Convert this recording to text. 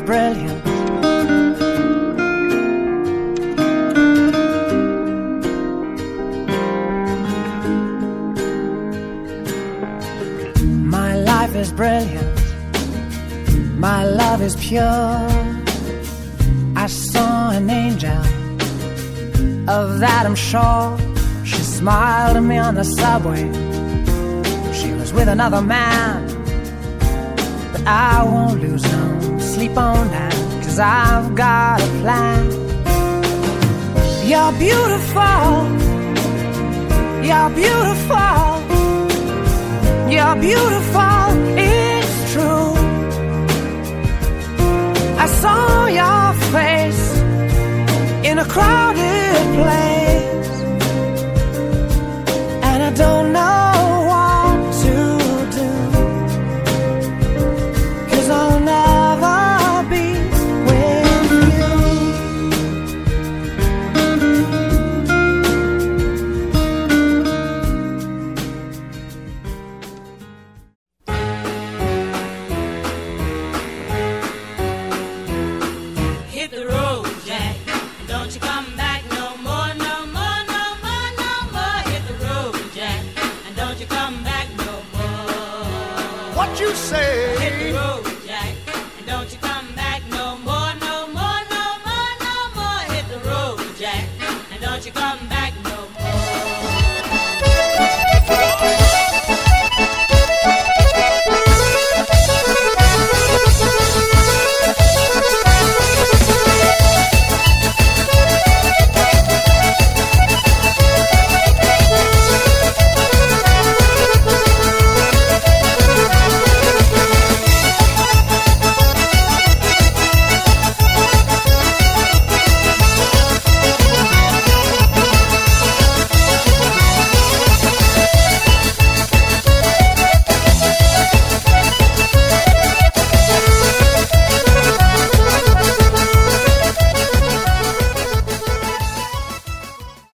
brilliant. My life is brilliant. My love is pure. I saw an angel, of that I'm sure. She smiled at me on the subway. She was with another man, but I won't lose no sleep on that, 'cause I've got a plan. You're beautiful. You're beautiful. You're beautiful, it's true. I saw your face in a crowded place, and I don't know what to do, 'cause I'll never be with you. Hit the road, Jack. Don't you come back no more, no more, no more, no more. Hit the road, Jack. And don't you come back no more. What you say